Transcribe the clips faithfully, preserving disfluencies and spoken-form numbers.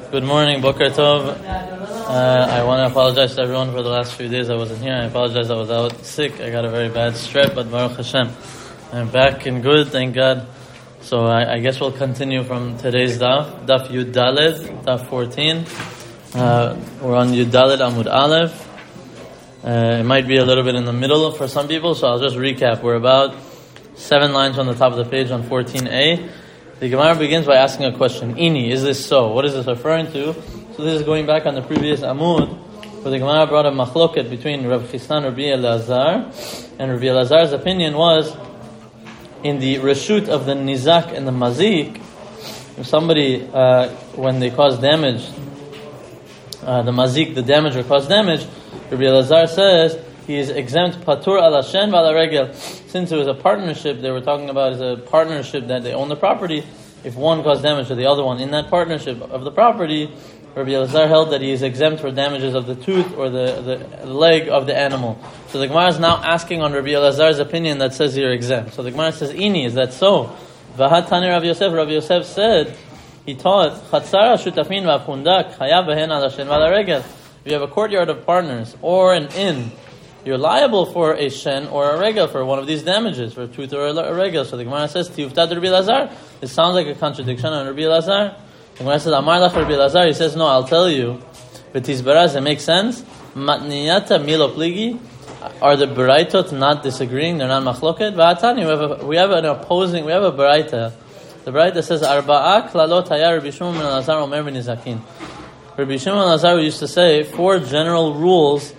Good morning, Boker Tov. Uh, I want to apologize to everyone for the last few days I wasn't here. I apologize I was out sick. I got a very bad strep, but Baruch Hashem, I'm back and good, thank God. So I, I guess we'll continue from today's daf, daf Yud Daled, daf fourteen. Uh, we're on Yud Daled Amud Aleph. Uh, it might be a little bit in the middle for some people, so I'll just recap. We're about seven lines on the top of the page on fourteen A. The Gemara begins by asking a question. Ini, is this so? What is this referring to? So this is going back on the previous Amud, where the Gemara brought a machloket between Rav Chisda and Rabbi Elazar. And Rabbi Elazar's opinion was, in the reshut of the nizak and the mazik, if somebody, uh, when they cause damage, uh, the mazik, the damage or cause damage, Rabbi Elazar says, he is exempt patur ala shen v'ala regel. Since it was a partnership, they were talking about as a partnership that they own the property. If one caused damage to the other one in that partnership of the property, Rabbi Elazar held that he is exempt for damages of the tooth or the, the leg of the animal. So the Gemara is now asking on Rabbi Elazar's opinion that says you're exempt. So the Gemara says, Ini, is that so? V'hat tani Rabbi Yosef, Rabbi Yosef said, he taught, Chatzara shutafin v'apundak chayav behen ala shen v'ala regel. If you have a courtyard of partners or an inn, you're liable for a shen or a regel for one of these damages, for a tooth or a regel. So the Gemara says, Tiyuftad Rabbi Elazar. It sounds like a contradiction on Rabbi Elazar. The Gemara says, Amar lach Rabbi Elazar. He says, no, I'll tell you. V'tizbaraz, it makes sense. Matniyata milo pligi. Are the Baraitot not disagreeing? They're not machloket? V'atani, we have a, we have an opposing, we have a Baraita. The Baraita says, Arba'a klalot haya Rabbi Shimon ben Elazar omer b'nizakin. Rabbi Shimon ben Elazar used to say four general rules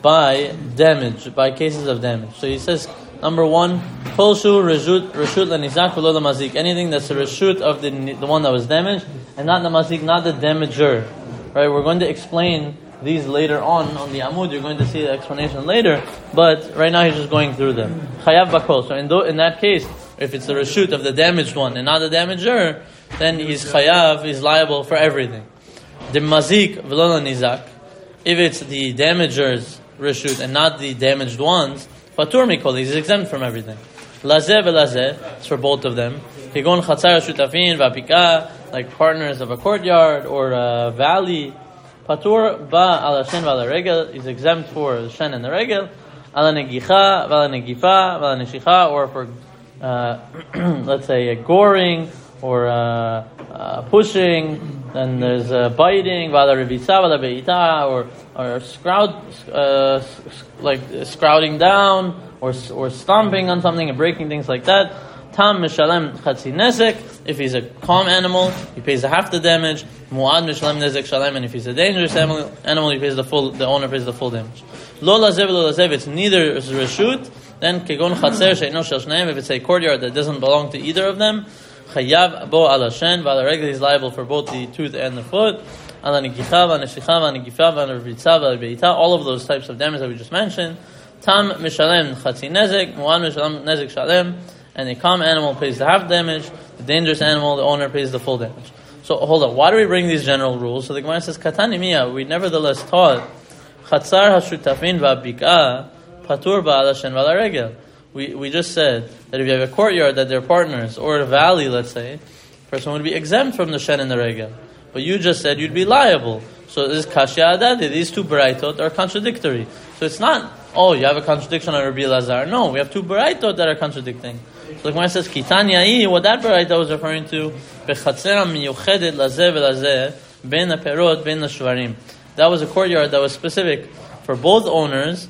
by damage, by cases of damage. So he says, number one, Kolshu reshut reshut lenizak v'lo the mazik. Anything that's a reshut of the the one that was damaged, and not the mazik, not the damager. Right? We're going to explain these later on on the Amud. You're going to see the explanation later, but right now he's just going through them. Chayav bakol. So in, do, in that case, if it's the reshut of the damaged one and not the damager, then he's chayav, he's liable for everything. The mazik v'lo lenizak. If it's the damager's reshut and not the damaged ones, patur mikol, he's exempt from everything. Lazeh ve'lazeh, it's for both of them. Kigon chatzar shutafin v'apika, like partners of a courtyard or a valley. Patur ba ala shen v'ala regel, he's exempt for the shen and the regel. Ala negicha v'ala negifa v'ala neshicha, or for uh, let's say a goring or uh, uh, pushing. Then there's uh, biting, v'ala revitza v'ala be'ita, or or scrout, uh, like scrouting down, or or stomping on something and breaking things like that. Tam mishalem chatzi nezek. If he's a calm animal, he pays half the damage. Muad mishalem nezek shalem. And if he's a dangerous animal, animal, he pays the full. The owner pays the full damage. Lo lazev lo lazev. It's neither reshut. Then kegon chatzer she'ino shel shneim. If it's a courtyard that doesn't belong to either of them, chayav bo ala shen v'ala regel. He's liable for both the tooth and the foot. Ala negicha v'ala neshicha v'ala negifa v'ala revitza v'ala beita. All of those types of damage that we just mentioned. Tam mishalem chatzi nezek. Muad mishalem nezek shalem. And a calm animal pays the half damage. The dangerous animal, the owner, pays the full damage. So hold on, why do we bring these general rules? So the Gemara says, Katani miya, we nevertheless taught, Chatzar hashutafin v'abika, patur ba'ala shen v'ala regel. We we just said that if you have a courtyard that they're partners, or a valley, let's say, a person would be exempt from the shen and the regel. But you just said you'd be liable. So this kashya adadi, these two baraitot are contradictory. So it's not, oh, you have a contradiction on Rabbi Elazar. No, we have two baraitot that are contradicting. So the Gemara says, Kitanya, what that baraita was referring to, bechatzera miyuchedet lazeh ve'lazeh, ben aperot, ben shvarim. That was a courtyard that was specific for both owners,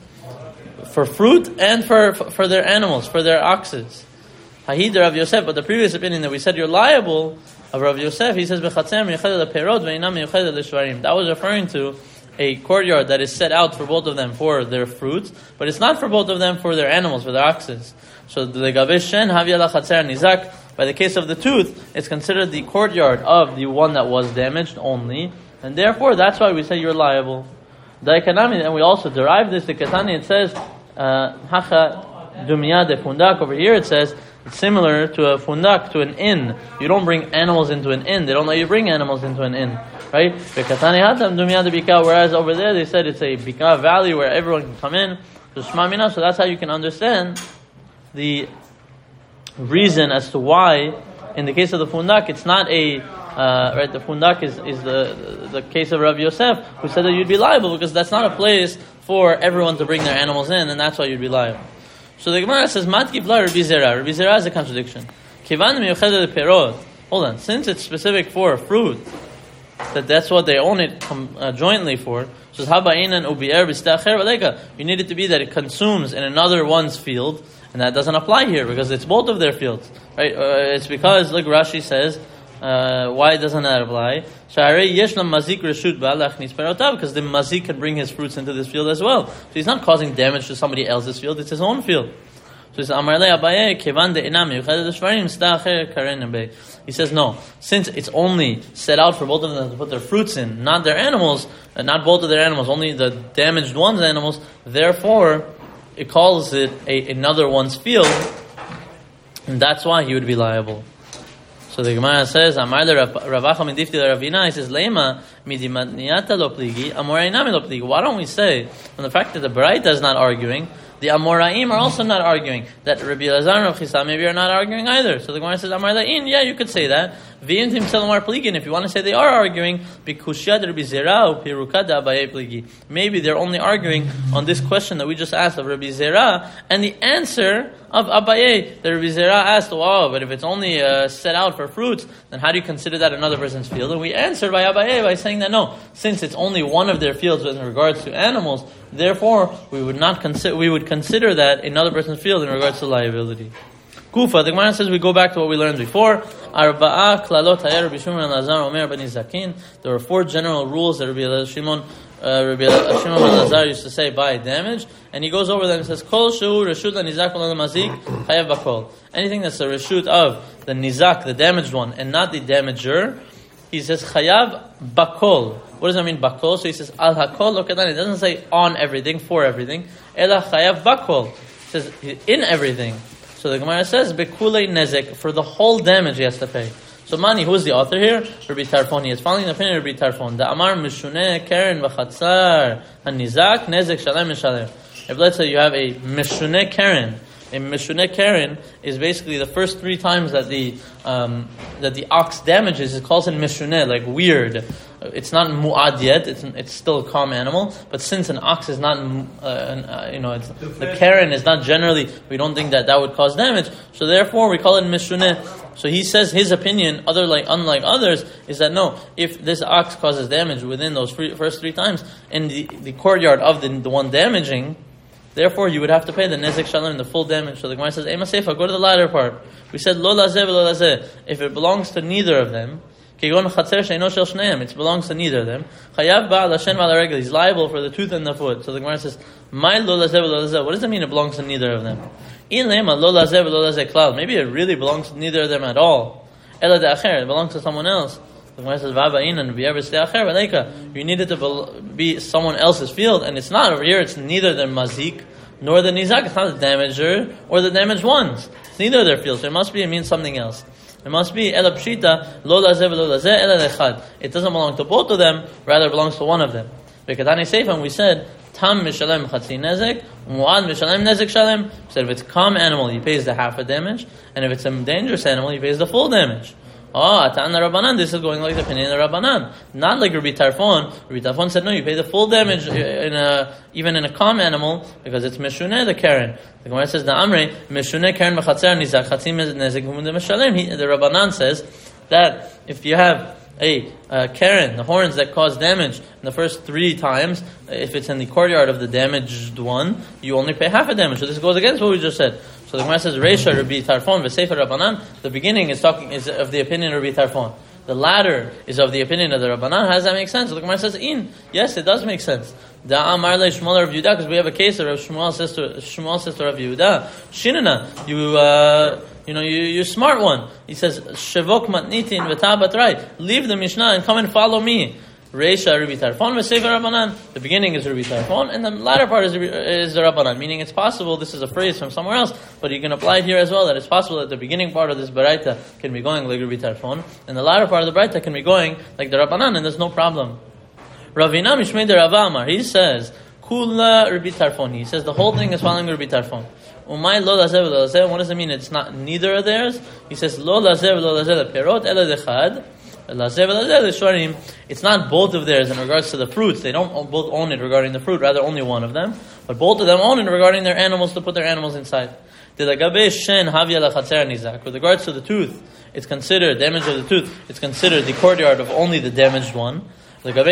for fruit and for for their animals, for their oxes. Hahid Rav Yosef, but the previous opinion that we said you're liable of Rav Yosef, he says, bechatzera miyuchedet aperot, ve'inam miyuchedet l'shvarim. That was referring to a courtyard that is set out for both of them for their fruits, but it's not for both of them for their animals, for their oxes. So the Gabesh Shen Havya la Chatzer Nizak, by the case of the tooth, it's considered the courtyard of the one that was damaged only, and therefore that's why we say you're liable. Daikanami, and we also derive this. The Katani, it says Hacha Dumia de Fundak. Over here it says it's similar to a fundak, to an inn. You don't bring animals into an inn. They don't let you bring animals into an inn, right? Whereas over there they said it's a bika valley where everyone can come in. So shmamina. So that's how you can understand the reason as to why, in the case of the fundak, it's not a Uh, right, the pundak is, is the, the the case of Rabbi Yosef, who said that you'd be liable because that's not a place for everyone to bring their animals in, and that's why you'd be liable. So the Gemara says, Mat kivla Rabbi Zera. Rabbi Zera is a contradiction. Kivan miyuchedet perot. Hold on, since it's specific for fruit, that that's what they own it com- uh, jointly for. So haba'inan ubi'er b'stacher v'leika. You need it to be that it consumes in another one's field, and that doesn't apply here because it's both of their fields, right? Uh, it's because, like Rashi says, uh, why doesn't that apply? Because the mazik can bring his fruits into this field as well. So he's not causing damage to somebody else's field; it's his own field. So he says, he says, no, since it's only set out for both of them to put their fruits in, not their animals, and not both of their animals, only the damaged one's animals, therefore, it calls it a, another one's field, and that's why he would be liable. So the Gemara says, Amar le Ravacha min difti le Ravina, he says, Leima midimatniata lo pligi, amorainami lo pligi. Why don't we say, from the fact that the Baraita is not arguing, the Amoraim are also not arguing, that Rabbi Elazar and Rav Chisda maybe are not arguing either. So the Gemara says, Amar le'in, yeah, you could say that. V'intim selamar pligin, if you want to say they are arguing, bikushad Rabbi Zera pirukad Abaye pligi. Maybe they're only arguing on this question that we just asked of Rabbi Zera, and the answer of Abaye, that Rabbi Zera asked, wow, but if it's only uh, set out for fruits, then how do you consider that another person's field? And we answered by Abaye by saying that no, since it's only one of their fields in regards to animals, therefore we would not consider we would consider that another person's field in regards to liability. Kufa, the Gemara says we go back to what we learned before. Arba'a klalot hayar Rabbi Shimon ben Elazar omer ben Nizakin. There were four general rules that Rabbi Shimon uh, Rabbi Shimon ben Elazar used to say by damage, and he goes over them and says, Kol shehu reshut lanizak v'lo lemazik hayav bakol. Anything that's a reshut of the nizak, the damaged one, and not the damager, he says chayav bakol. What does that mean, bakol? So he says al hakol lo kedan. It doesn't say on everything, for everything. Ela chayav bakol. It says in everything. So the Gemara says bekulei nezek, for the whole damage he has to pay. So Mani, who is the author here? Rabbi Tarfon. He is following the opinion of Rabbi Tarfon. The Amar mishuneh keren v'chatzar hanizak nezek shalem mishalem. If let's say you have a mishuneh keren. A mishuneh keren is basically the first three times that the um, that the ox damages, it calls it mishuneh, like weird. It's not mu'ad yet; it's it's still a calm animal. But since an ox is not, uh, uh, you know, it's, the keren is not generally, we don't think that that would cause damage. So therefore, we call it mishuneh. So he says his opinion, other like unlike others, is that no, if this ox causes damage within those free, first three times in the, the courtyard of the, the one damaging, therefore, you would have to pay the nezek shalom, the full damage. So the Gemara says, Ema Seifa, go to the latter part. We said, Lo lazeh v'lo lazeh. If it belongs to neither of them, it belongs to neither of them. He's liable for the tooth and the foot. So the Gemara says, My lo lazeh v'lo lazeh. What does it mean it belongs to neither of them? Maybe it really belongs to neither of them at all. It belongs to someone else. The Gemara says, you need it to be someone else's field, and it's not over here. It's neither the mazik nor the nizak. It's not the damager or the damaged ones. It's neither of their fields. So it must be, it means something else. It must be ela pshita lo lazeh v'lo lazeh ela lechad. It doesn't belong to both of them, rather it belongs to one of them. Bekatani seifan, we said tam mishalem chatzi nezek, muad mishalem nezek shalem. We said if it's a calm animal, he pays the half a damage, and if it's a dangerous animal, he pays the full damage. Oh, Atana Rabbanan, this is going like the opinion of Rabbanan. Not like Rabbi Tarfon. Rabbi Tarfon said, no, you pay the full damage in a, even in a calm animal, because it's Meshuneh, the Karen. The Gemara says, the Amre, Meshuneh Karen V'chatzer Nizak, Chatzim Nezek V'mudeh Meshalem. The Rabbanan says that if you have a uh, Karen, the horns that cause damage in the first three times, if it's in the courtyard of the damaged one, you only pay half a damage. So this goes against what we just said. So the Gemara says, Reisha Rabbi Tarfon v'Sefer Rabbanan. The beginning is talking is of the opinion of Rabbi Tarfon. The latter is of the opinion of the Rabbanan. How does that make sense? So the Gemara says, In. Yes, it does make sense. Da Amar le Shmuel Rav Yehuda, because we have a case of Shmuel says to Shmuel says to Rav Yehuda, Shinana, you uh, you know you you're a smart one. He says, Shevok matnitin v'ta batrai. Leave the Mishnah and come and follow me. Reisha Rabbi Tarfon v'Sefer Rabbanan. The beginning is Rabbi Tarfon, and the latter part is is the Rabbanan. Meaning, it's possible. This is a phrase from somewhere else, but you can apply it here as well. That it's possible that the beginning part of this Baraita can be going like Rabbi Tarfon, and the latter part of the Baraita can be going like the Rabbanan, and there's no problem. Ravina Mishmei de Rav Amar. He says Kula Rabbi Tarfon. He says the whole thing is following Rabbi Tarfon. Umay lo lazeh v'lo lazeh. What does it mean? It's not neither of theirs. He says lo lazeh v'lo lazeh perot ela dechad. It's not both of theirs in regards to the fruits. They don't both own it regarding the fruit, rather only one of them. But both of them own it regarding their animals, to put their animals inside. With regards to the tooth, it's considered damage of the tooth. It's considered the courtyard of only the damaged one. But by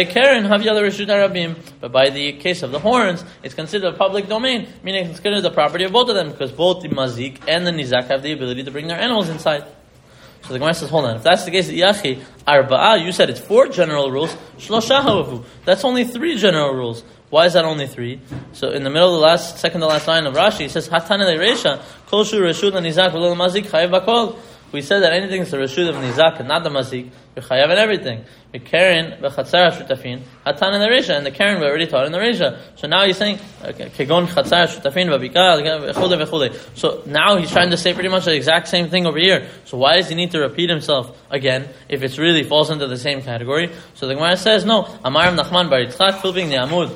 the case of the horns, it's considered a public domain, meaning it's considered the property of both of them, because both the mazik and the nizak have the ability to bring their animals inside. So the Gemara says, hold on, if that's the case, yachi arba'a, you said it's four general rules. Shlosha ha'avu, that's only three general rules. Why is that only three? So in the middle of the last, second to last line of Rashi, it says, Hatane le'reisha, kol shu reshut nizak v'lo mazik chayev b'kol. We said that anything is the reshut of nizak and not the mazik, you're chayev in everything. The Karen v'chatzar shutafin, Hatane le'reisha, and the Karen we already taught in the Reisha. So now he's saying, kegon chatzar shutafin v'bika v'chule v'chule. So now he's trying to say pretty much the exact same thing over here. So why does he need to repeat himself again if it really falls into the same category? So the Gemara says, no, Amar Nachman bar Yitzchak, flipping the Amud,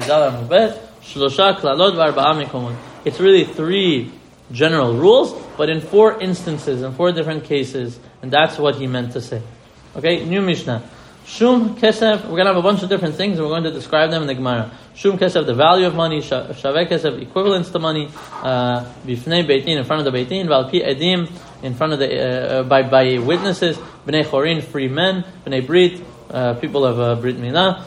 it's really three general rules, but in four instances, in four different cases, and that's what he meant to say. Okay, new Mishnah. Shum kesef, we're going to have a bunch of different things, and we're going to describe them in the Gemara. Shum kesef, the value of money, shaveh kesef, equivalence to money, bifnei beitin, in front of the beitin, valpi edim, in front of the, uh, by, by witnesses, bnei chorin, free men, bnei brit, Uh, people of uh, Brit Milah,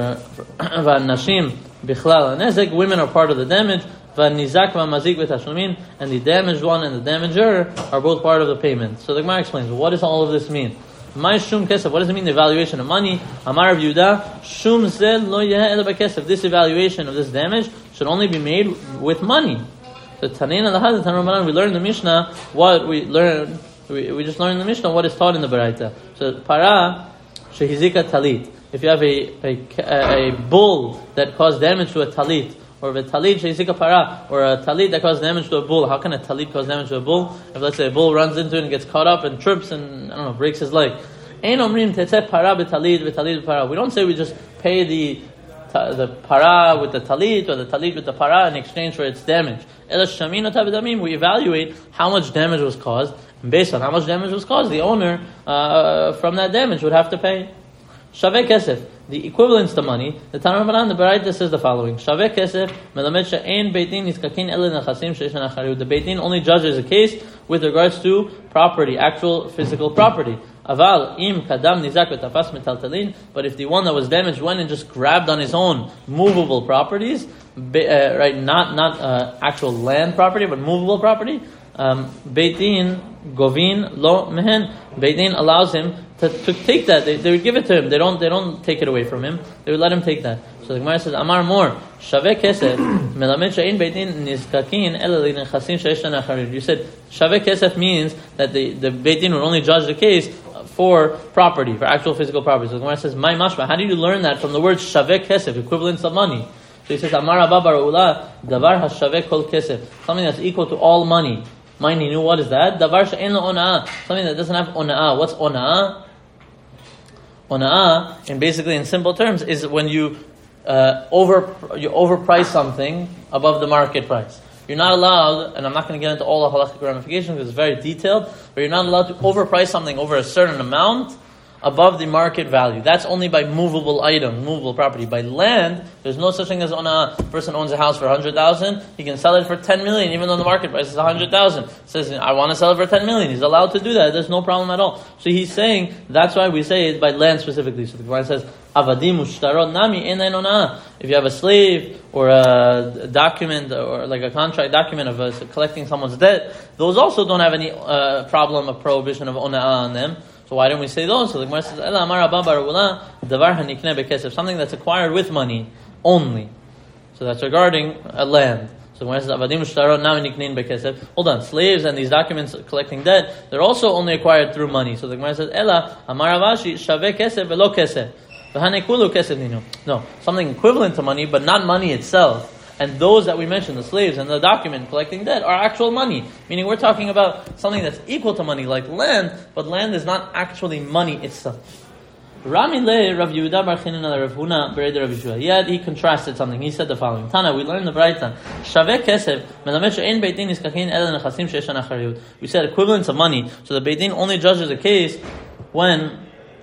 Nashim Bichlal Nezek, women are part of the damage, Nizak Mazik v'Tashlumin, and the damaged one and the damager are both part of the payment. So the Gemara explains, what does all of this mean? My Shum Kesef, what does it mean, the evaluation of money? Amar Rav Yehuda, Shum Zel Lo Yeh Ela B'Kesef, this evaluation of this damage should only be made with money. So Tanina Lahad, Tanramanan, we learned in the Mishnah what we learned, we, we just learned in the Mishnah what is taught in the Baraita. So Para, Shehizika talit. If you have a, a a bull that caused damage to a talit, or a talit shehizika para, or a talit that caused damage to a bull, how can a talit cause damage to a bull? If let's say a bull runs into it and gets caught up and trips and I don't know breaks his leg, ein omrim tetzeh para b'talit b'talit para. We don't say we just pay the the para with the talit or the talit with the para in exchange for its damage. Ela shamin otav, we evaluate how much damage was caused. Based on how much damage was caused, the owner uh, from that damage would have to pay. Shaveh kesef, the equivalence to money. The Tanna Rabbanan, the Baraita says the following: Shaveh kesef melamed she'ein beitin niskakin ele nechasim sheishan achariyut. The beitin only judges a case with regards to property, actual physical property. Aval im kadam nizak v'tafas metaltalin. But if the one that was damaged went and just grabbed on his own movable properties, be, uh, right? Not not uh, actual land property, but movable property. Um, Beitin govin lo mehen. Beitin allows him to, to take that. They, they would give it to him. They don't. They don't take it away from him. They would let him take that. So the Gemara says, Amar more shaveh kesef melamed she'ein beitin nizkakin ela linechasim she'eshtan acharid. You said shaveh kesef means that the the beitin would only judge the case for property, for actual physical property. So the Gemara says, my mashma. How do you learn that from the word shaveh kesef, equivalence of money? So he says, Amar Abba bar Ula davar hashaveh kol kesef, something that's equal to all money. Mind you, what is that? Davar she'en lo ona'ah, something that doesn't have ona'ah. What's ona'ah? Ona'ah, and basically in simple terms, is when you uh, over you overprice something above the market price. You're not allowed, and I'm not going to get into all the halachic ramifications because it's very detailed, but you're not allowed to overprice something over a certain amount above the market value. That's only by movable item, movable property. By land, there's no such thing as on a person owns a house for one hundred thousand, he can sell it for ten million, even though the market price is one hundred thousand. Says, I want to sell it for ten million. He's allowed to do that. There's no problem at all. So he's saying, that's why we say it by land specifically. So the Gemara says, Avadim ushtarot nami enayin ona'ah. If you have a slave or a document or like a contract document of uh, collecting someone's debt, those also don't have any uh, problem of prohibition of ona'ah on them. So why don't we say those? So the Gemara says, Ela amar Abba bar Ula, davar hanikneh bekesef, something that's acquired with money only. So that's regarding a land. So the Gemara says, Avadim ushtarot nami niknein bekesef. Hold on, slaves and these documents collecting debt, they're also only acquired through money. So the Gemara says, Ela amar Avashi shaveh kesef velo kesef. No, something equivalent to money, but not money itself. And those that we mentioned, the slaves and the document collecting debt, are actual money. Meaning we're talking about something that's equal to money, like land, but land is not actually money itself. Rami le Rav Yehuda bar Chinina Rav Huna bered Rav Yeshua. Yet he contrasted something. He said the following: Tana, we learned the Baraita. Shaveh kesef melamed she'ein beitin niskakin ela nechasim she'eshan achariyut. We said equivalence of money. So the beitin only judges a case when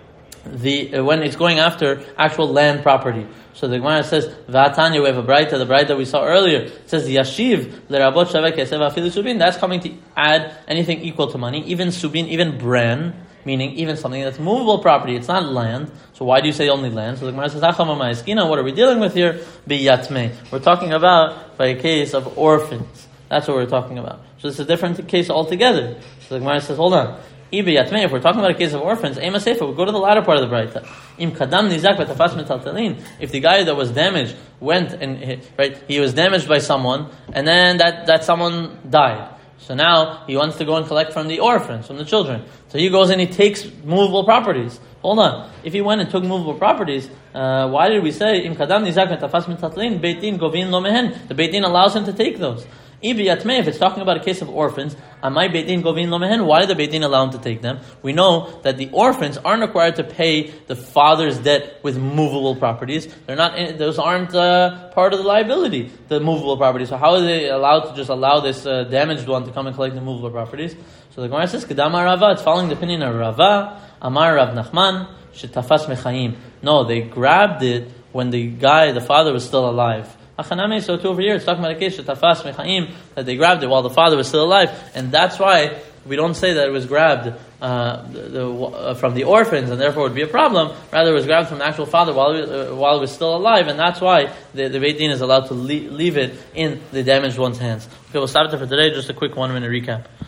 the uh, when it's going after actual land property. So the Gemara says, V'atanya, we have a braita, the braita we saw earlier. It says, Yashiv, l'rabot shaveh kesef afilu subin. That's coming to add anything equal to money, even subin, even bran, meaning even something that's movable property. It's not land. So why do you say only land? So the Gemara says, Achama ma'eskina, what are we dealing with here? Biyatmei. We're talking about by a case of orphans. That's what we're talking about. So it's a different case altogether. So the Gemara says, hold on. If we're talking about a case of orphans, Ema Sefer, we go to the latter part of the Braita. Im kadam nizak v'tafas metaltalin. If the guy that was damaged went and right, he was damaged by someone, and then that, that someone died. So now he wants to go and collect from the orphans, from the children. So he goes and he takes movable properties. Hold on. If he went and took movable properties, uh, why did we say Im kadam nizak v'tafas metaltalin? Beit Din govin lo mehen. The Beit Din allows him to take those. If it's talking about a case of orphans, why did the Beit Din allow him to take them? We know that the orphans aren't required to pay the father's debt with movable properties. They're not; those aren't uh, part of the liability, the movable properties. So how are they allowed to just allow this uh, damaged one to come and collect the movable properties? So the Gemara says, "Kedama Rava." It's following the opinion of Rava, Amar Rav Nachman, Shetafas Mechaim. No, they grabbed it when the guy, the father, was still alive. So too over here, it's talking about a case Shetafas Mechaim, that they grabbed it while the father was still alive, and that's why we don't say that it was grabbed uh, the, the, uh, from the orphans, and therefore it would be a problem. Rather, it was grabbed from the actual father while it, uh, while it was still alive, and that's why the, the Beit Din is allowed to leave, leave it in the damaged one's hands. Okay, we'll stop it for today. Just a quick one-minute recap.